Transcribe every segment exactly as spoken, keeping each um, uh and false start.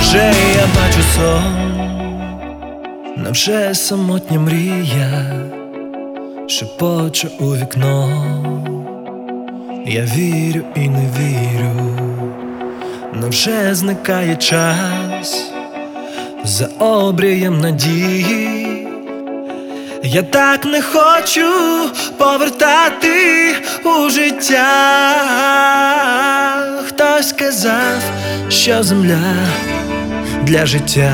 Невже я бачу сон, невже самотня мрія шепоче у вікно? Я вірю і не вірю. Невже зникає час за обрієм надії? Я так не хочу повертати у життя. Хтось сказав, що земля для життя.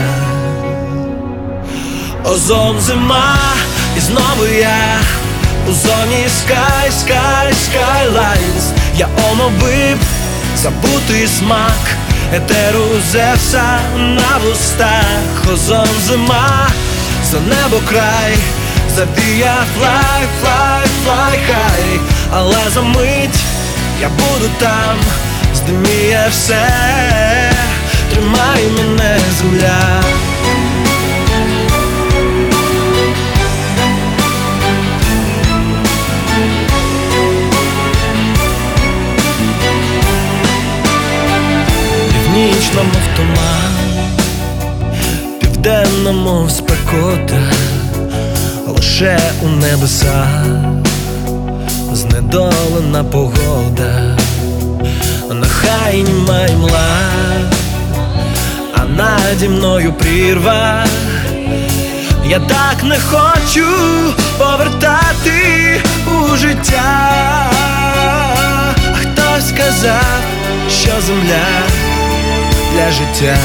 Озон, зима, і знову я у зоні Sky, Sky, Skylines. Я оновив забутий смак етеру Зевса на вустах. Озон, зима, за небо край, завія fly, fly, fly high. Але за мить я буду там, здиміє все, тримай мене земля. Північному в туман, південному в спекота, лише у небесах знедолена погода. Нехай німа й мла, а наді мною прірва. Я так не хочу повертати у життя. Хтось сказав, що земля для життя.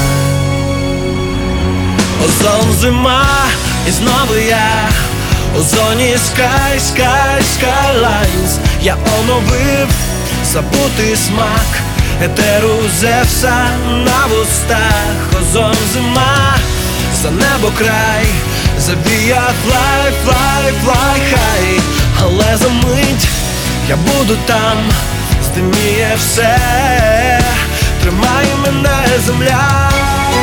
Озон, зима, і знову я у зоні Sky, Sky, Skylines. Я оновив забутий смак етеру Зевса на вустах. Озон, зима, за небо край, завія fly, fly, fly high. Але за мить я буду там, здиміє все, тримай мене земля.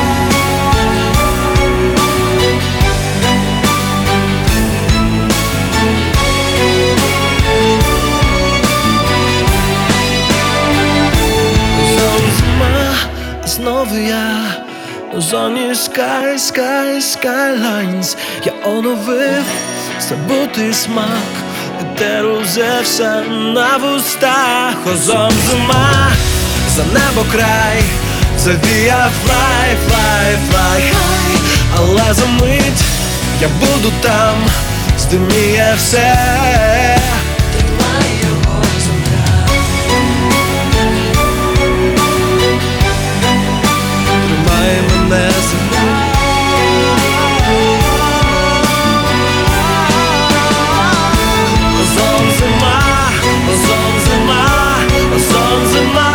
Знову я у зоні Sky, Sky, Skylines. Я оновив забутий смак етеру Зевса на вустах. Озон, зима, за небо край, завія fly, fly, fly high. Але за мить я буду там, здиміє все, тримай його земля. Тримай мене земля. Озон, зима, озон, зима, озон, зима.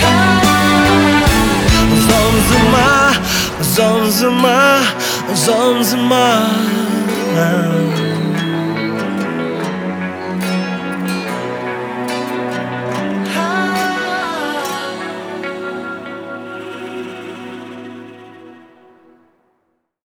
Озон, зима, озон, зима, озон, зима.